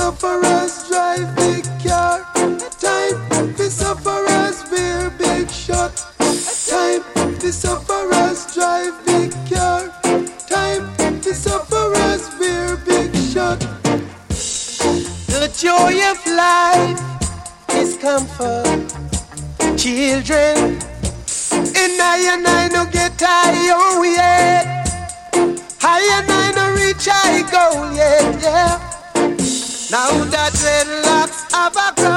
sufferers drive big car. Time for sufferers wear big shot. Time for sufferers drive big car. Time for sufferers wear big shot. The joy of life is comfort, children. And I no get high yet. I no reach high goal yet, yeah. Now that dreadlocks have a